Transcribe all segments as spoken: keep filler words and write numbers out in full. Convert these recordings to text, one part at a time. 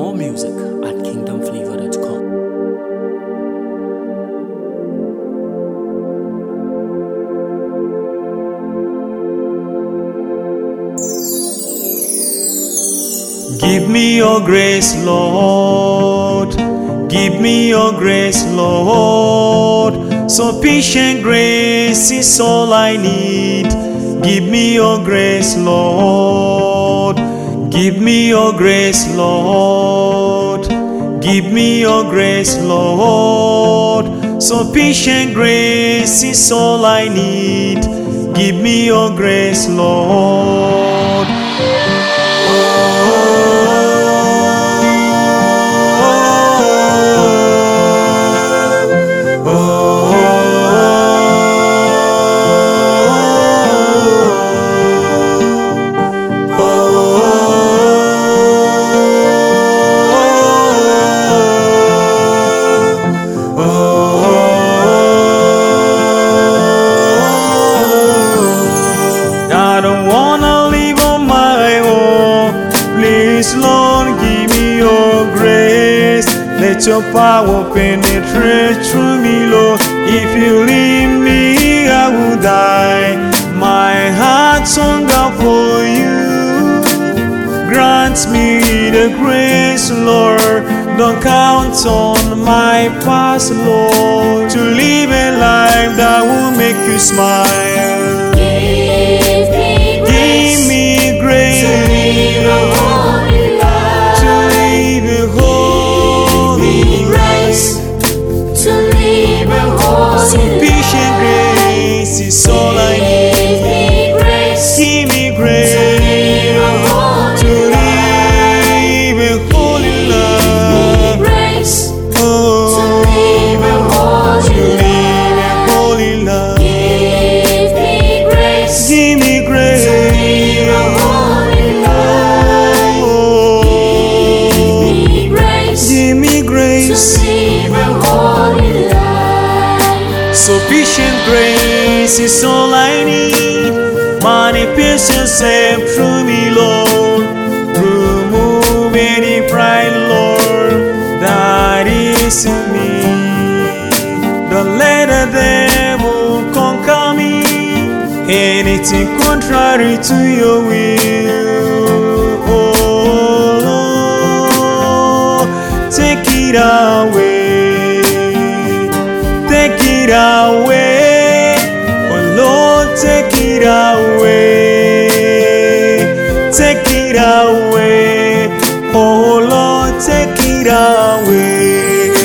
More music at kingdom flavor dot com. Give me your grace, Lord. Give me your grace, Lord. Sufficient grace is all I need. Give me your grace, Lord. Give me your grace, Lord. Give me your grace, Lord. Sufficient grace is all I need. Give me your grace, Lord. I don't wanna live on my own. Please, Lord, give me your grace. Let your power penetrate through me, Lord. If you leave me, I will die. My heart's hunger for you. Grant me the grace, Lord. Don't count on my past, Lord, to live a life that will make you smile. Give me grace to live a holy life. To live a holy life. To live a holy Sufficient grace is all I need. Give me grace. Give me grace To live a holy to live a holy life. grace. To Oh, live a to holy live a holy life. Give me grace. Give me grace. Live a holy life. Oh, Give me grace. give me To grace. live a holy life. Sufficient grace is all I need. Manifest yourself through me, Lord. Remove any pride, Lord, that is in me. Don't let the devil conquer me. Anything contrary to your will, oh Lord, take it away. Take it away, oh Lord, take it away. Take it away, oh Lord, take it away.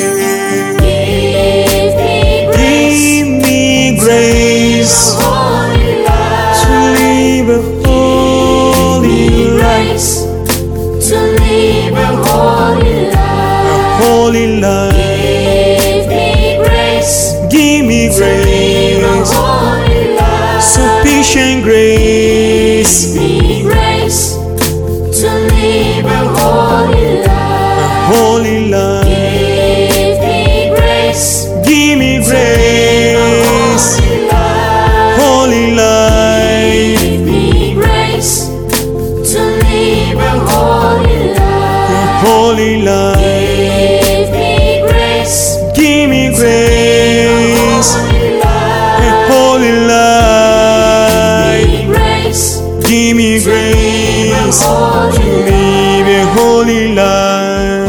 Give me grace. Give me grace Holy life. to live a holy life, To live a holy a life. holy life. Give me grace. Give me To live a grace, holy life. sufficient grace, Give me grace. To live a holy a life. holy life. Give me grace. Give me grace, holy life, Give me grace. To live a holy life. holy life. Give me grace. Give me grace, a holy life. Give me grace to live a holy life.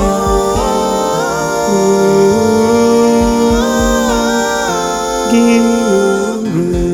Ooh, give me your grace.